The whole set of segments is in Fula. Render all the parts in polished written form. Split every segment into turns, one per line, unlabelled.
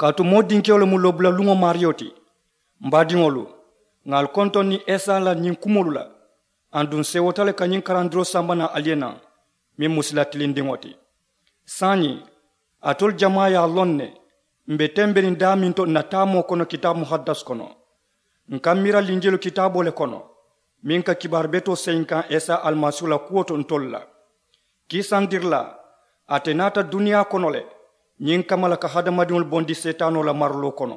Katu modinkewle mu lobla lungo marioti mbadiŋolu ngal konton ni esa la ñiŋ kumolu la andun sewotale ka ñiŋ karandiro sambana aliena min musila tilindiŋo ti sañi atol jama ya lon ne mbe temberin daminto na tamo kono kitabu muhaddas kono nkam mira linjelu kitabo le kono min ka kibar beto senkan esa almasula kuwoto ntol la kisandir la atenata duniya kono le ñiŋ kamala ka hadamadiŋol bondi setano la marlo kono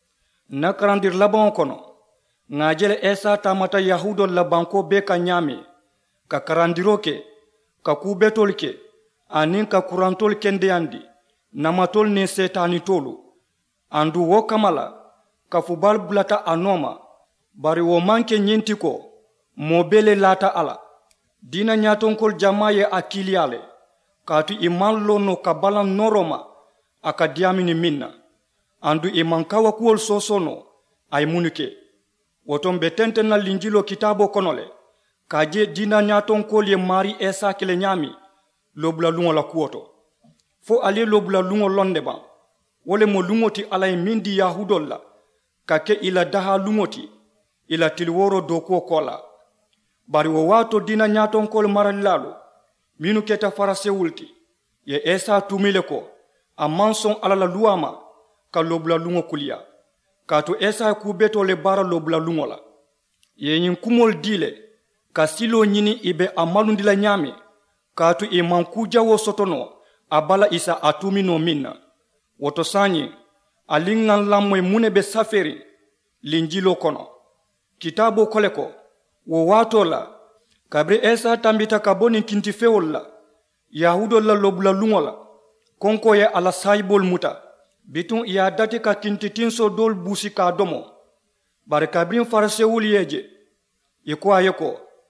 na karandir labaŋo kono ŋa jele esa tamata yahudol la banko be ka ñaami ka karandiro ke ka kubetol ke aniŋ ka kurantol kendeyandi namatol niŋ setanitolu andu wo kamala ka fubal bulata a nooma bari wo maŋ ke ñinti ko moo be le laata ala diina ñatonkol jama ye a kiliya le kaatu i maŋ lono ka balaŋ noro ma a ka diyamini miŋ na andu i maŋ kawa kuwol sosono a ye munu ke woton be tenten na linjilo kitabo kono le ka je diina ñatonkol ye maari esa kele ñaami lobula luŋo la kuwo to fo ali ye lobula luŋo londe baŋ wo le mo luŋo ti ala ye miŋ di yahudol la ka ke i la daha luŋo ti i la tiliworo dokuwo ko la bari wo waato diina ñatonkol maralilalu minnu keta farasewul ti ye esa tumile ko a maŋ soŋ ala la luwa ma ka lobula luŋo kuliya kaatu esa ye kubeto le baara lobula luŋo la ye ñiŋ kumol di le ka siloo ñini i be a malundi la ñaami kaatu i maŋ kujawo sotono a bala isa a tumino miŋ na woto sañi aliŋ ŋaŋ lammoy mune be saferi linjilo kono kitabo kole ko wo waato la kabiri esa tambita ka bo niŋ kintifewol la yahudol la lobula luŋo la konko ye ala sayibol muta bitun i ye dati ka kintitinso dol buusi ka domo bari kabiriŋ farasewul ye je i ko a ye ko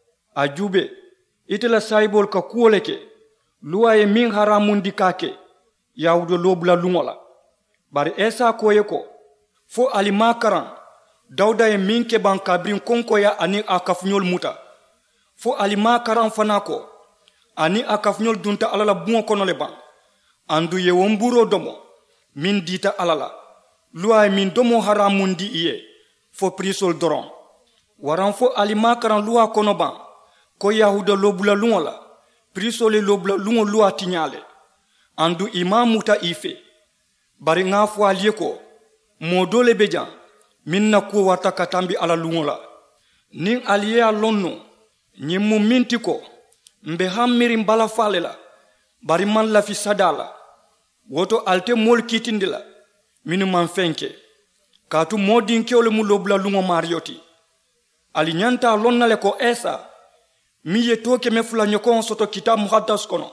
a jube ite la sayibol ka kuwo le ke luwa ye miŋ haramundi ka ke yahudo lobula luŋo la bari esa ko ye ko fo alima karaŋ dawuda ye miŋ ke baŋ kabiriŋ konkoya aniŋ a kafuñol muta fo alima karaŋ fana ko aniŋ a kafuñol dunta ala la buŋo kono le baŋ andu ye womburo domo min dita ala la luwa ye min domo haramundi i ye fo prisol doroŋ waraŋ fo alima karaŋ luwa kono baŋ ko yahuda lobula luŋo la prisol ye lobula luŋo luwa tiña le andu i maŋ muta i fe bari ŋa fo ali ye ko moo do le be jaŋ miŋ na kuwo warta ka tambi ala luŋo la niŋ ali ye a loŋ no ñiŋ mu miŋ ti ko mbe haŋ miriŋ balafa le la bari maŋ lafi sada la woto ali te moolu kiitindi la minnu maŋ feŋ ke kaatu moo dinkewo le mu lobula luŋo maario ti ali ñanta a loŋ na le ko esa miŋ ye too keme fula ɲokoŋo soto kitabu muhaddas kono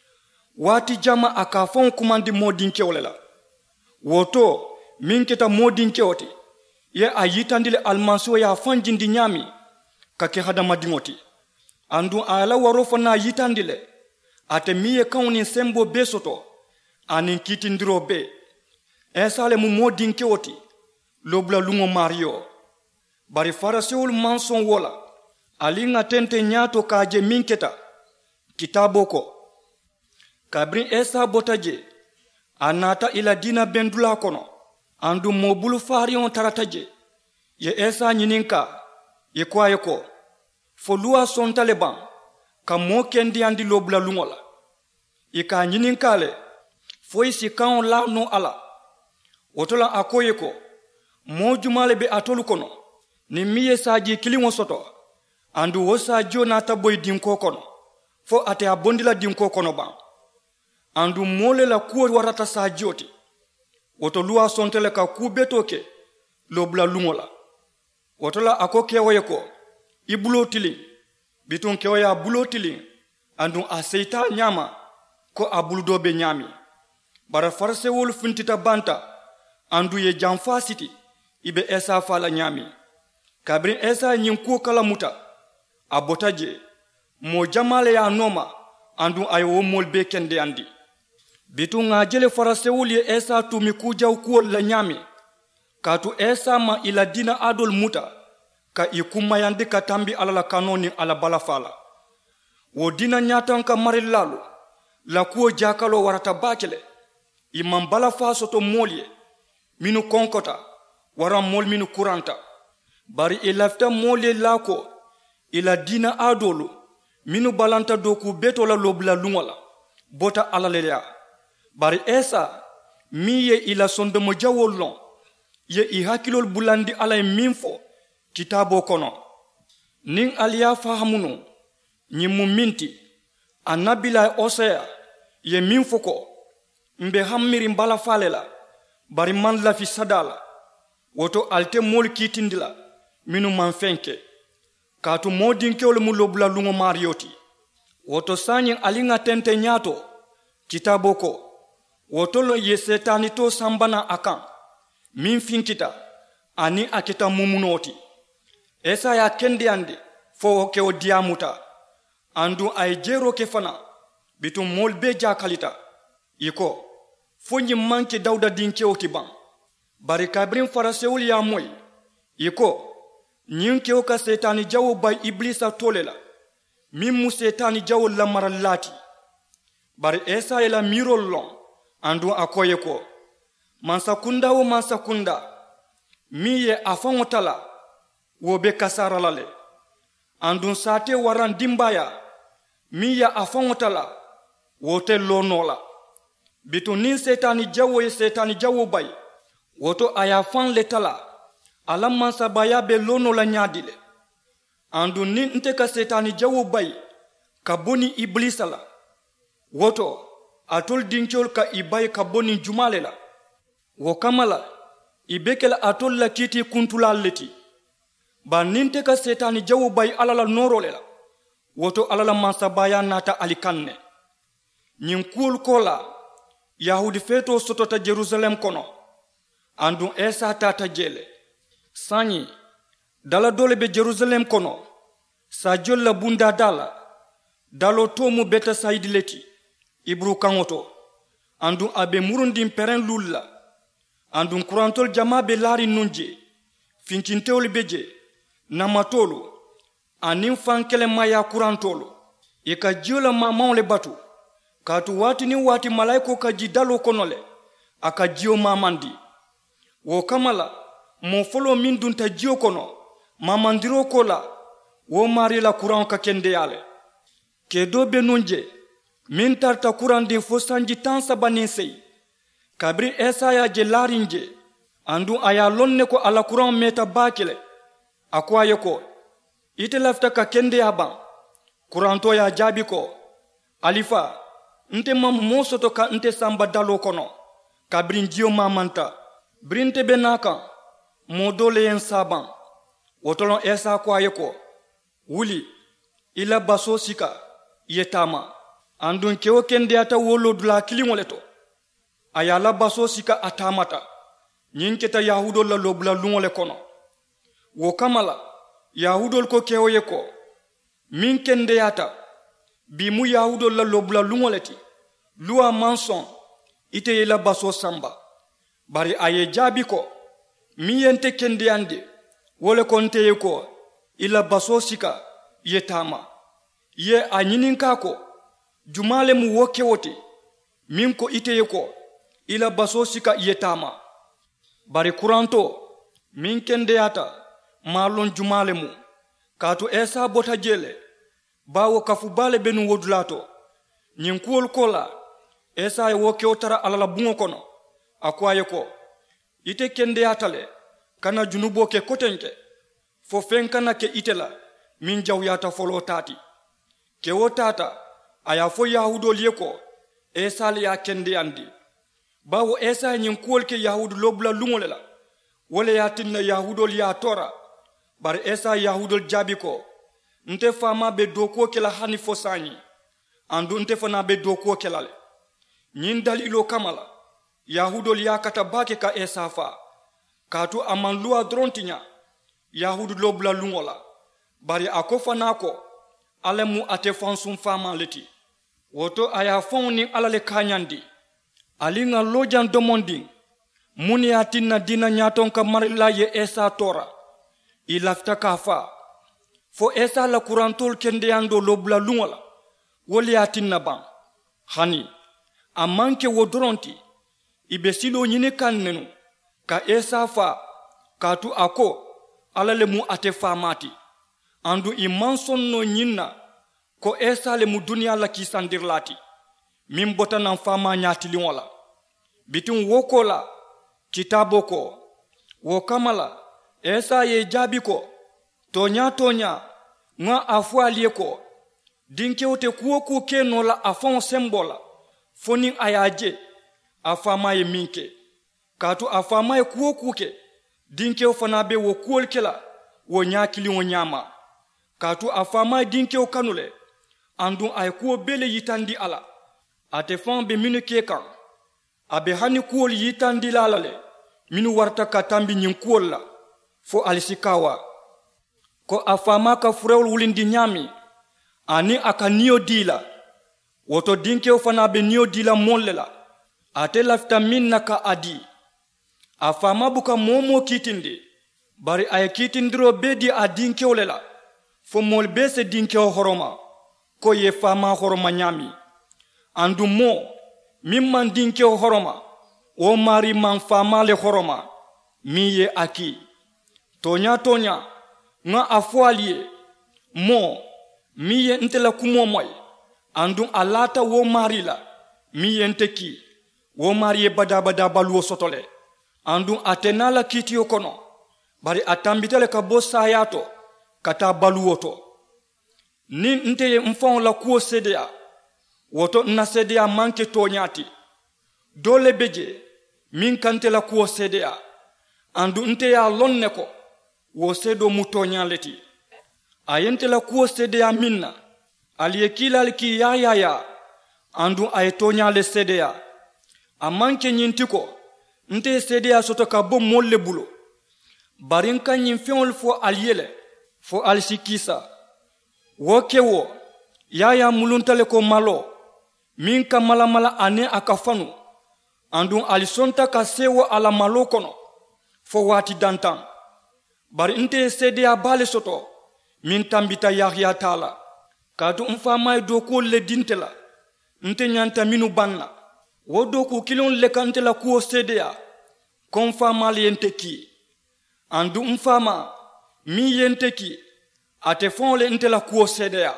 waati jama a ka faŋo kumandi moo dinkewo le la woto miŋ keta moo dinkewo ti ye a yitandi le almasiwo ye a faŋ jindi ñaami ka ke hadamadiŋo ti anduŋ a ye la waro fana yitandi le ate miŋ ye kaŋo niŋ sembo bee soto aniŋ kiitindiro bee esa le mu moo dinkewo ti lobula luŋo maario bari farasewolu maŋ soŋ wo la aliŋ a tente ñaato ka je miŋ keta kitabo ko kabiriŋ esa bota je a naata i la diina bendula kono anduŋ moo bulu faariŋo tarata je ye esa ñininka i ko a ye ko fo luwa sonta le baŋ ka moo kendiyandi lobula luŋo la i ka ñininka le fo i si kaŋo laa no a la woto la a ko ye ko moo juma le be atolu kono niŋ miŋ ye saaji kiliŋo soto andu wo saajio naata boyi dinko kono fo ate a bondi la dinko kono baŋ andu moo le la kuwo warata saajio ti woto luwa sonte le ka kuu beto ke lobula luŋo la woto la a ko kewo ye ko i buloo tiliŋ bituŋ kewo ye a buloo tiliŋ anduŋ a seyita ñaama ko a buludoo be ñaami bari farasewolu funtita banta andu ye janfaa siti i be esa faa la ñaami kabiriŋ esa ñiŋ kuwo kala muta a bota je moo jamaa le ye a nooma anduŋ a ye wo moolu bee kendeyandi bituŋ ŋa jele farasewolu ye esa tumi kujaw kuwolu la ñaami kaatu esa ma i la diina aadolu muta ka i kummayandi ka tambi ala la kanoo niŋ ala balafaa la wo diina ñaatanka marilaalu la kuwo jaakaloo warata baake le i maŋ balafaa soto moolu ye minu konkota wara mol minu kuranta bari ilafta mole lako ila dina adolo minu balanta doku betola lobla lungola bota alalelea bari esa miye ila sondomo jawolon ye i hakilol bulandi alay minfo kitabo kono nin aliya fahamuno nyimu minti anabila osea ye minfo ko mbe hammiri mbala falela bari man la fi sadala woto alte mol kitindila minu man fenke katu modinkewol mu lobla lungo marioti woto sanyin alinga tente nyato kitabo ko woto lo ye setani to sambana akan min finkita ani akita mumunoti esa ya kendi ande fo ke o diamuta andu ay jero ke fana bitum mol be jakalita iko fonyi manke dawda dinke otiban bari kabrin farasewul ya moy iko nyinke o ka setani jawo bay iblisa tolela min mu setani jawo lamarallati bari esa ila mirol lon andu akoye ko mansakunda wo mansakunda miye afangotala wo be kasara lale andun sate waran dimbaya miye afangotala wote lonola bitu nin setani jawo bay woto aya fan letala alam mansabaya be lonola nyadile andun nin nte ka setani jawo bay ka boni iblisala woto atol dinchol ka ibay ka boni jumalela wo kamala ibekela atol la kiti kuntula leti ba ninte ka setani jawu bay alala norolela woto alala mansabaya nata alikanne nyin kul kola yahudi feto sotota Jerusalem kono andu esa tata jele sanyi dala dole be Jerusalem kono sa jolla bunda dalo tomu beta saidileti ibru kangoto andu abe murundin peren lulla andun kurantol jama be lari nunje finkintewol beje namatolo anin fankele maya kurantolo e ka jiola mamawle batu katu wati ni wati malaiko ka jidalo konole aka jio mamandi wo kamala mo folo min dunta jio kono mamandiro kola wo mari la kuran ka kende yale kedo be nunje min tarta kurandi fo sanji tan sabanin sey kabri esaya je larinje andu aya lonne ko ala kuran meta bakile akwaye ko ite lafta ka kende aban kuranto ya jabi ko alifa nte mam mosoto ka nte samba dalo kono kabrin jio mamanta brinte benaka modole yen saban wotolon esa kwaye ko wuli ila baso sika yetama andun kewo kende ata wolo dula kilimoleto ayala baso sika atamata nyinketa yahudol la lobla lungole kono wo kamala yahudol ko kewoye ko min kende yata bi mu yahudol la lobla lungoleti luwa manson ite yela baso samba bari aye jabi ko mi yente kende ande wole konte ye ko ila baso sika yetama ye anyininka ko jumale mu woke wote min ko ite ye ko ila baso sika yetama bari kuranto min kende yata malon jumale mu katu esa bota jele bawo kafu bale benu wodulato nyinkuol kola esa e woke otara alala bungo kono akwaye ko ite kende yatale kana junubo ke kotenke fo fenkana ke itela min jawyata folo tati ke wotata aya fo yahudol yeko esa ya kende andi bawo esa nyinkuol ke yahudu lobla lungolela wala yatinna yahudol ya tora bar esa yahudol jabi ko nte fama be doko kela hani fosani andu nte fana be doko kelale nyin dalilo kamala yahudol ya kata bake ka esa fa katu amanlua drontinya yahudu lobla lungola bari akofana ko alemu ate fansum fama leti woto aya fonni alale kanyandi alinga lojan domonding muni atinna dina nyaton ka marila ye esa tora ilafta kafa fo esa la kurantol kende ando lobla lungola woli atinna ban hani amanke wodronti ibe silo nyine kannenu ka esa fa katu ako ala le mu ate famati andu i manson no nyinna ko esa le mu dunia la ki sandir lati min botanan fama nyati liwola bitin wokola kitabo ko wo kamala esa ye jabi ko tonya nga afwalie ko dinkewte kuoku kenola afon sembola fonin ayaje afama ye minke katu afama ye kuoku ke dinkew fana be wo kuol kela wo nyakili wo nyama katu afama dinkew kanule andu ay kuo bele yitandi ala ate fon be minu kekan abe hani kuol yitandi lalale minu warta katambi nyin kuol la fo alisikawa ko afama ka furewul wulindi nyami ani aka niyo dila woto dinkew fana be niyo dila mollela ate lafta minna ka adi afama buka momo kitindi bari ay kitindiro bedi a dinkew lela fo mol be se dinkew horoma ko ye fama horoma nyami andu mo mimman dinkew horoma o mari man fama le horoma mi ye aki tonya nga afwalie mo mi ye ntela kumo moy andu alata wo mari la mi ye nteki wo mari ye bada baluo sotole andu atenala kitiyo kono bari atambitele ka bossa yato kata baluoto ni nte mfon la kuo sedea woto na sedea manke tonyati dole beje min kante la kuo sedea andu nte ya lonne ko wo sedo mutonyaleti ayente la kuo sedea minna aliyekila aliki ya andu ayetonyale sedea amanke nyintiko nte sedea soto ka bom molle bulo barin kan yin fiol fo aliyele fo alsikisa wokewo yaya muluntale ko malo min ka mala ane akafanu andu alisonta ka sewo ala malo kono fo wati dantan bari nte sedea bale soto min tambita yahya taala kadu mfama do ko le dintela nte nyanta minu banna wodo ko kilon le kante la ko sedea konfama le yenteki andu mfama mi yenteki ate fon le nte la ko sedea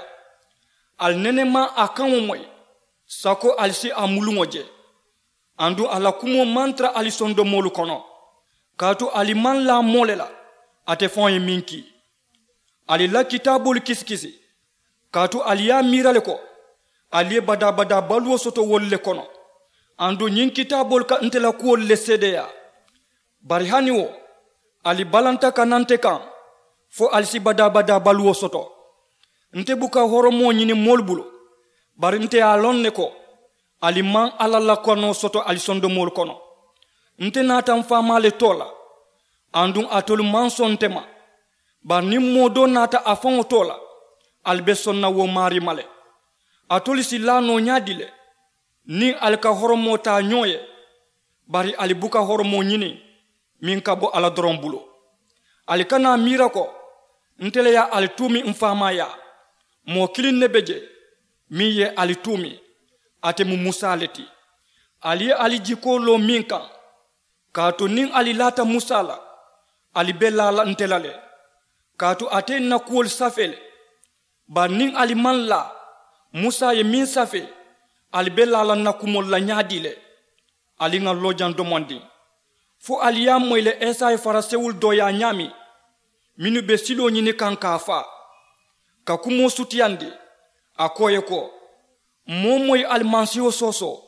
al nenema akan moy sako alsi amulungoje andu ala kumo mantra alisondo molu kono katu aliman la molela ate fon minki ali la kitabul kiskisi katu aliya mirale ko ali bada baluo soto wolle kono andu nyin kitabul ka ntela ko le sedea bari hani wo ali balanta kanante kan fo alsi bada baluo soto nte buka horomo nyini molbulo bari nte alonne ko ali man alala kono soto alisondo mol kono nte nata fama le tola andu atol manson tema bar nim modo nata afon tola albeson na wo mari male atol silano nyadile ni alka horomo ta nyoye bari alibuka horomo nyini min kabo ala drombulo alikana mirako ntele ya alitumi mfama ya mo kilin nebeje mi ye alitumi ate mu musaleti ali alijiko lo minka kato nin alilata musala alibella la ntelale kato ate na kuol safele ba nin aliman la musa ye min safe alibella la nakumol la nyadile alinga lojan domondi fo aliyam moyle esa e farasewul doya nyami minu be silo nyini kanka fa ka kumo sutiyandi akoye ko momoy almansio soso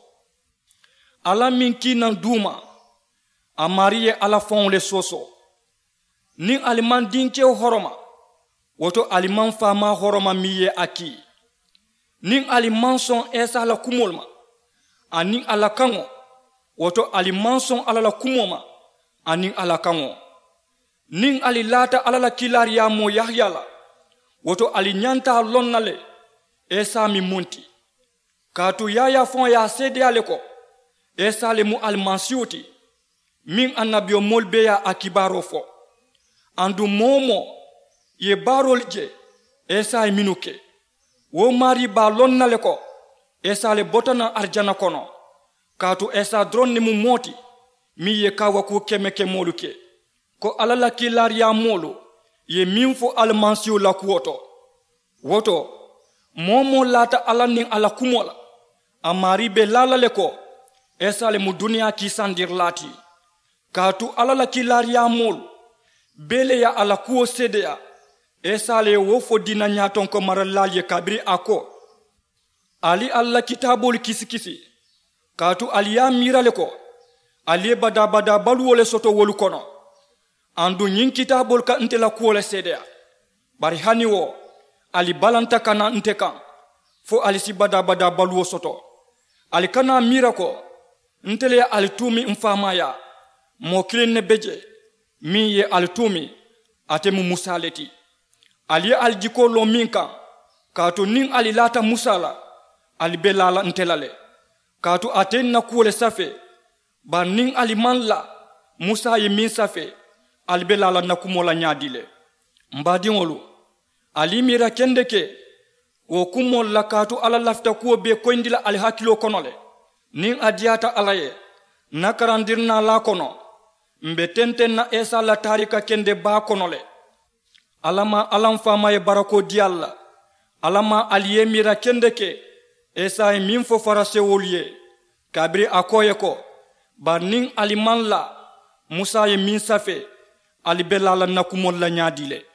ala minki nan duma amariye ala fon le soso ni aliman dinke horoma woto aliman fama horoma miye aki ni aliman son esa la kumolma ani ala kango woto aliman son ala la kumoma ani ala kango nin ali lata ala la kilariya mo yahyala woto ali nyanta lonnale esa mi munti katu yaya fon ya sede aleko esa le mu almansioti min annabio molbe ya akibaro fo andu momo ye barolje esa minuke wo mari ba lonnale ko esa le botana arjana kono katu esa dronni mu moti mi ye kawaku kemeke molu ke ko ala la kilariya molu ye min fo almansiyo la kuwoto woto momo lata ala nin ala kumola amari be lalale ko esale mu duniya ki sandir lati katu ala la kilariya molu bele ya ala kuwo sedeya esale wo fo dina nyaton ko maralal ye kabri ako ali alla kitabol kisi katu aliya mirale ko ali bada balu wole soto wolu kono andu nyin kitabol ka ntela kuole sedeya bari hani wo ali balanta kana nte kan fo ali si bada balu soto ali kana mira ko ntele ali tumi mfamaya mo kilin ne beje mi ye ali tumi atemu musaleti ali aljiko lo minka katu nin ali lata musala ali belala ntelale katu atenna kuole safe ba nin ali manla musa ye min safe ali belala nakumola nyadile mbadiŋolu ali mira kendeke wo kumol la katu ala lafta kuwo be koyndila ali hakkilo kono le nin adiyata ala ye nakarandirna la kono mbe tenten na esa la tarika kende ba kono le alama alam fama ye barako diyalla alama aliye mira kendeke esa ye min fo farase woliye kabri akoye ko bar nin aliman la musa ye min safe ali belala nakumol la nyadile